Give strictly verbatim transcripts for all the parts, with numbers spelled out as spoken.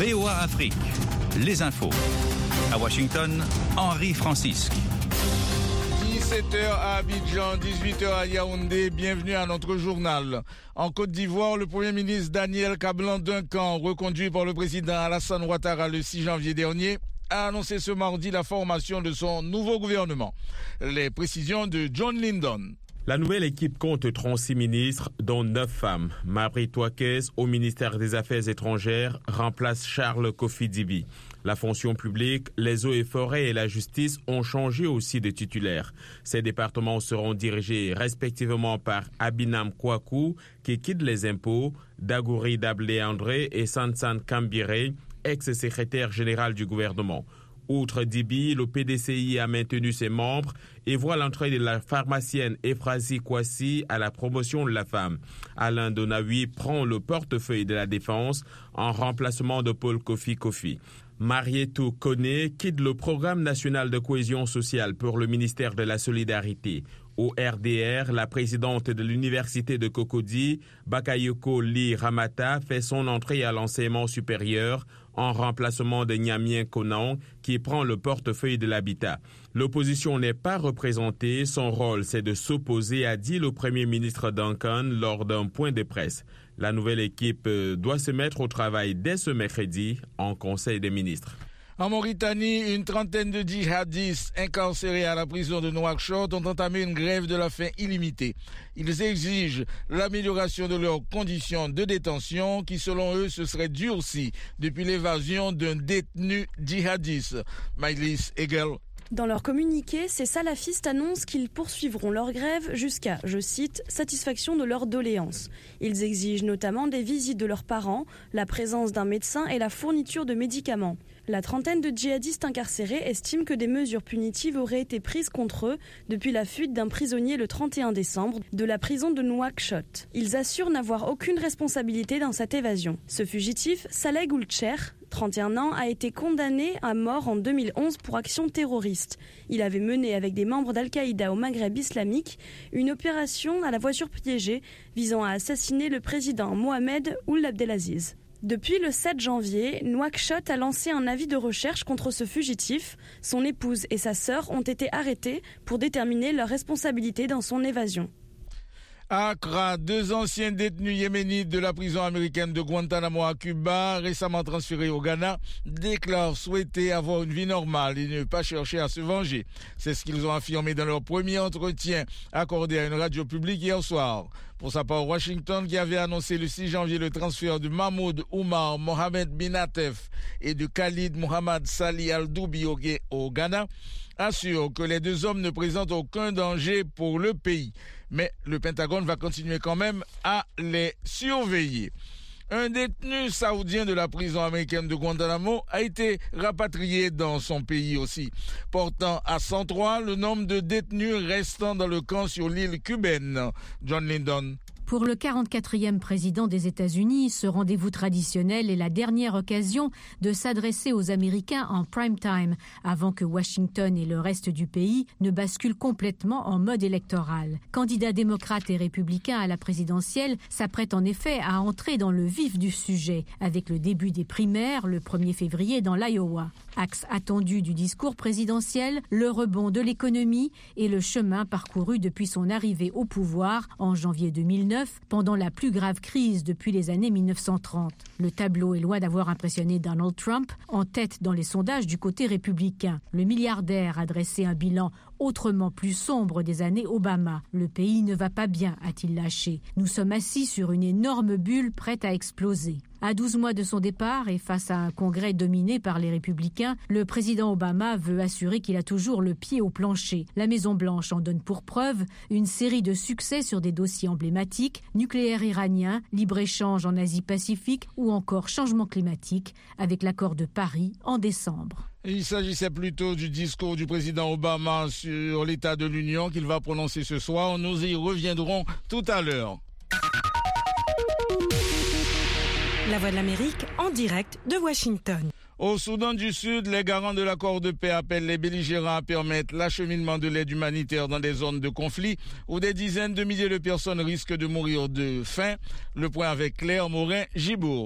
V O A Afrique, les infos. À Washington, Henri Francisque. dix-sept heures à Abidjan, dix-huit heures à Yaoundé. Bienvenue à notre journal. En Côte d'Ivoire, le Premier ministre Daniel Kablan-Duncan, reconduit par le président Alassane Ouattara le six janvier dernier, a annoncé ce mardi la formation de son nouveau gouvernement. Les précisions de John Lyndon. La nouvelle équipe compte trente-six ministres, dont neuf femmes. Marie Touakez, au ministère des Affaires étrangères, remplace Charles Kofi Dibi. La fonction publique, les eaux et forêts et la justice ont changé aussi de titulaire. Ces départements seront dirigés respectivement par Abinam Kouakou, qui quitte les impôts, Dagouri Dablé André et Sansan Kambiré, ex-secrétaire général du gouvernement. Outre Dibi, le P D C I a maintenu ses membres et voit l'entrée de la pharmacienne Efrazi Kwasi à la promotion de la femme. Alain Donaoui prend le portefeuille de la défense en remplacement de Paul Kofi Kofi. Marietou Koné quitte le programme national de cohésion sociale pour le ministère de la Solidarité. Au R D R, la présidente de l'université de Cocody, Bakayoko Lee Ramata, fait son entrée à l'enseignement supérieur en remplacement de Nyamien Konan, qui prend le portefeuille de l'habitat. L'opposition n'est pas représentée, son rôle c'est de s'opposer, a dit le Premier ministre Duncan lors d'un point de presse. La nouvelle équipe doit se mettre au travail dès ce mercredi en Conseil des ministres. En Mauritanie, une trentaine de djihadistes incarcérés à la prison de Nouakchott ont entamé une grève de la faim illimitée. Ils exigent l'amélioration de leurs conditions de détention qui, selon eux, se seraient durcies depuis l'évasion d'un détenu djihadiste. Maïlis Egel. Dans leur communiqué, ces salafistes annoncent qu'ils poursuivront leur grève jusqu'à, je cite, satisfaction de leurs doléances. Ils exigent notamment des visites de leurs parents, la présence d'un médecin et la fourniture de médicaments. La trentaine de djihadistes incarcérés estiment que des mesures punitives auraient été prises contre eux depuis la fuite d'un prisonnier le trente et un décembre de la prison de Nouakchott. Ils assurent n'avoir aucune responsabilité dans cette évasion. Ce fugitif, Saleh Goulcher, trente et un ans, a été condamné à mort en deux mille onze pour action terroriste. Il avait mené avec des membres d'Al-Qaïda au Maghreb islamique une opération à la voiture piégée visant à assassiner le président Mohamed Ould Abdelaziz. Depuis le sept janvier, Nouakchott a lancé un avis de recherche contre ce fugitif. Son épouse et sa sœur ont été arrêtés pour déterminer leur responsabilité dans son évasion. À Accra, deux anciens détenus yéménites de la prison américaine de Guantanamo à Cuba, récemment transférés au Ghana, déclarent souhaiter avoir une vie normale et ne pas chercher à se venger. C'est ce qu'ils ont affirmé dans leur premier entretien accordé à une radio publique hier soir. Pour sa part, Washington, qui avait annoncé le six janvier le transfert de Mahmoud Oumar Mohamed Binatef et de Khalid Mohamed Salih Al-Doubi au Ghana, assure que les deux hommes ne présentent aucun danger pour le pays. Mais le Pentagone va continuer quand même à les surveiller. Un détenu saoudien de la prison américaine de Guantanamo a été rapatrié dans son pays aussi, portant à cent trois le nombre de détenus restant dans le camp sur l'île cubaine. John Lyndon. Pour le quarante-quatrième président des États-Unis, ce rendez-vous traditionnel est la dernière occasion de s'adresser aux Américains en prime time, avant que Washington et le reste du pays ne basculent complètement en mode électoral. Candidats démocrates et républicains à la présidentielle s'apprêtent en effet à entrer dans le vif du sujet, avec le début des primaires le premier février dans l'Iowa. Axe attendu du discours présidentiel, le rebond de l'économie et le chemin parcouru depuis son arrivée au pouvoir en janvier deux mille neuf, pendant la plus grave crise depuis les années mille neuf cent trente. Le tableau est loin d'avoir impressionné Donald Trump, en tête dans les sondages du côté républicain. Le milliardaire a dressé un bilan autrement plus sombre des années Obama. Le pays ne va pas bien, a-t-il lâché. Nous sommes assis sur une énorme bulle prête à exploser. À douze mois de son départ et face à un congrès dominé par les républicains, le président Obama veut assurer qu'il a toujours le pied au plancher. La Maison-Blanche en donne pour preuve une série de succès sur des dossiers emblématiques, nucléaire iranien, libre-échange en Asie-Pacifique ou encore changement climatique avec l'accord de Paris en décembre. Il s'agissait plutôt du discours du président Obama sur l'état de l'Union qu'il va prononcer ce soir. Nous y reviendrons tout à l'heure. La Voix de l'Amérique en direct de Washington. Au Soudan du Sud, les garants de l'accord de paix appellent les belligérants à permettre l'acheminement de l'aide humanitaire dans des zones de conflit où des dizaines de milliers de personnes risquent de mourir de faim. Le point avec Claire Morin-Gibourg.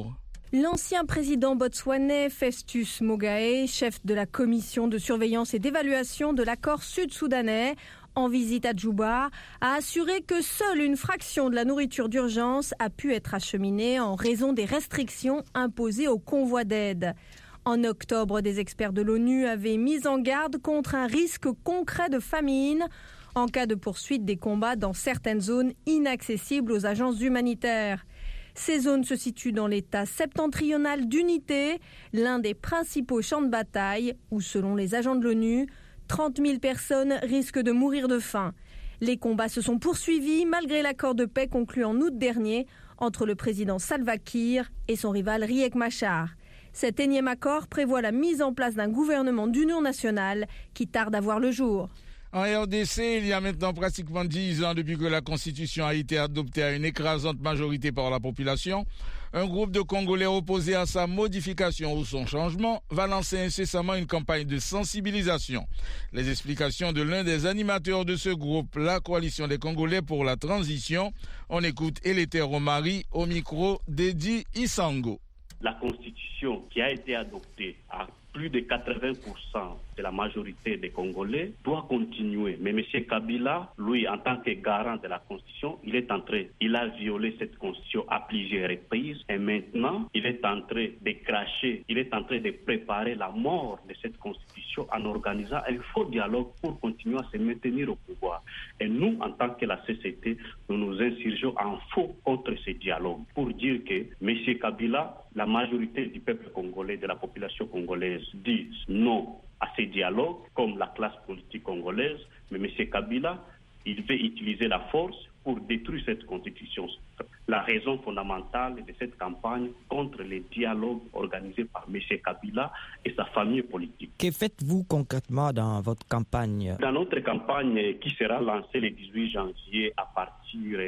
L'ancien président botswanais Festus Mogae, chef de la commission de surveillance et d'évaluation de l'accord sud-soudanais, en visite à Djouba, a assuré que seule une fraction de la nourriture d'urgence a pu être acheminée en raison des restrictions imposées aux convois d'aide. En octobre, des experts de l'ONU avaient mis en garde contre un risque concret de famine en cas de poursuite des combats dans certaines zones inaccessibles aux agences humanitaires. Ces zones se situent dans l'état septentrional d'Unité, l'un des principaux champs de bataille, où, selon les agents de l'ONU, trente mille personnes risquent de mourir de faim. Les combats se sont poursuivis malgré l'accord de paix conclu en août dernier entre le président Salva Kiir et son rival Riek Machar. Cet énième accord prévoit la mise en place d'un gouvernement d'union nationale qui tarde à voir le jour. En R D C, il y a maintenant pratiquement dix ans depuis que la Constitution a été adoptée à une écrasante majorité par la population, un groupe de Congolais opposés à sa modification ou son changement va lancer incessamment une campagne de sensibilisation. Les explications de l'un des animateurs de ce groupe, la Coalition des Congolais pour la transition. On écoute Eléter Omari au micro d'Edi Isango. La Constitution qui a été adoptée à plus de quatre-vingts pour cent de la majorité des Congolais doit continuer. Mais M. Kabila, lui, en tant que garant de la Constitution, il est entré, il a violé cette Constitution à plusieurs reprises et maintenant, il est en train de cracher, il est en train de préparer la mort de cette Constitution en organisant un faux dialogue pour continuer à se maintenir au pouvoir. Et nous, en tant que la C C T, nous nous insurgeons en faux contre ce dialogue pour dire que M. Kabila, la majorité du peuple congolais, de la population congolaise, disent non à ces dialogues, comme la classe politique congolaise, mais M. Kabila, il veut utiliser la force pour détruire cette constitution. La raison fondamentale de cette campagne contre les dialogues organisés par M. Kabila et sa famille politique. Que faites-vous concrètement dans votre campagne? Dans notre campagne qui sera lancée le dix-huit janvier à partir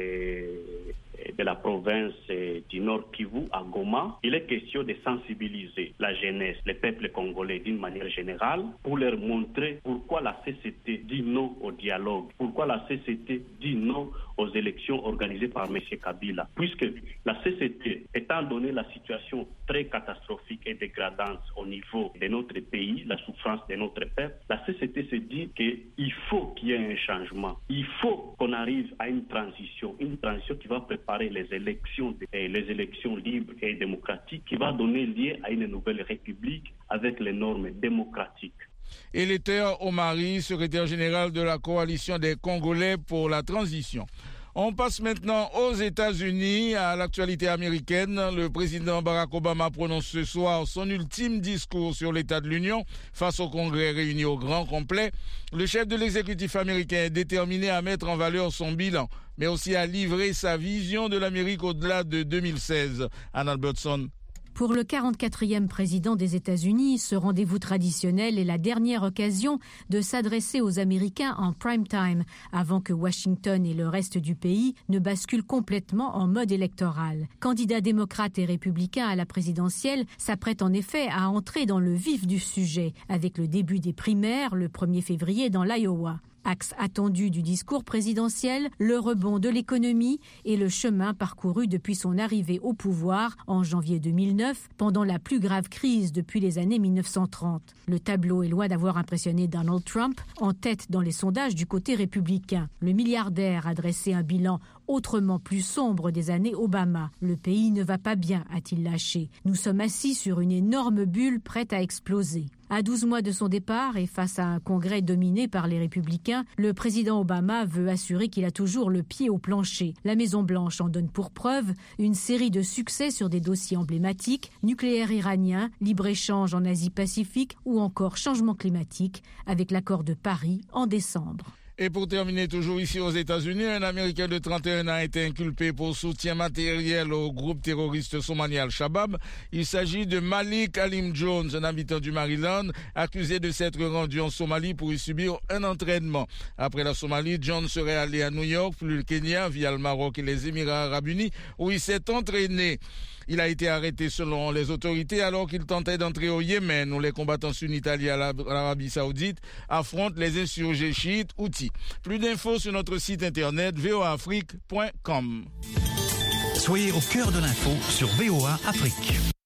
de la province du Nord Kivu à Goma, il est question de sensibiliser la jeunesse, les peuples congolais d'une manière générale, pour leur montrer pourquoi la C C T dit non au dialogue, pourquoi la C C T dit non aux élections organisées par M. Kabila. Puisque la C C T, étant donné la situation très catastrophique et dégradante au niveau de notre pays, la souffrance de notre peuple, la C C T se dit qu'il faut qu'il y ait un changement. Il faut qu'on arrive à une transition, une transition qui va préparer les élections, les élections libres et démocratiques, qui va donner lieu à une nouvelle république avec les normes démocratiques. Eléter Omari, secrétaire général de la Coalition des Congolais pour la transition. On passe maintenant aux États-Unis, à l'actualité américaine. Le président Barack Obama prononce ce soir son ultime discours sur l'état de l'Union face au Congrès réuni au grand complet. Le chef de l'exécutif américain est déterminé à mettre en valeur son bilan, mais aussi à livrer sa vision de l'Amérique au-delà de deux mille seize. Anna Albertson. Pour le quarante-quatrième président des États-Unis, ce rendez-vous traditionnel est la dernière occasion de s'adresser aux Américains en prime time, avant que Washington et le reste du pays ne basculent complètement en mode électoral. Candidats démocrates et républicains à la présidentielle s'apprêtent en effet à entrer dans le vif du sujet, avec le début des primaires le premier février dans l'Iowa. Axe attendu du discours présidentiel, le rebond de l'économie et le chemin parcouru depuis son arrivée au pouvoir en janvier deux mille neuf, pendant la plus grave crise depuis les années mille neuf cent trente. Le tableau est loin d'avoir impressionné Donald Trump, en tête dans les sondages du côté républicain. Le milliardaire a dressé un bilan autrement plus sombre des années Obama. Le pays ne va pas bien, a-t-il lâché. Nous sommes assis sur une énorme bulle prête à exploser. À douze mois de son départ et face à un congrès dominé par les républicains, le président Obama veut assurer qu'il a toujours le pied au plancher. La Maison-Blanche en donne pour preuve une série de succès sur des dossiers emblématiques, nucléaire iranien, libre-échange en Asie-Pacifique ou encore changement climatique avec l'accord de Paris en décembre. Et pour terminer, toujours ici aux États-Unis, un Américain de trente et un ans a été inculpé pour soutien matériel au groupe terroriste somalien Al-Shabaab. Il s'agit de Malik Halim Jones, un habitant du Maryland, accusé de s'être rendu en Somalie pour y subir un entraînement. Après la Somalie, Jones serait allé à New York, puis le Kenya, via le Maroc et les Émirats arabes unis, où il s'est entraîné. Il a été arrêté selon les autorités alors qu'il tentait d'entrer au Yémen, où les combattants sunnites alliés à l'Arabie Saoudite affrontent les insurgés chiites Houthis. Plus d'infos sur notre site internet v o a afrique point com. Soyez au cœur de l'info sur V O A Afrique.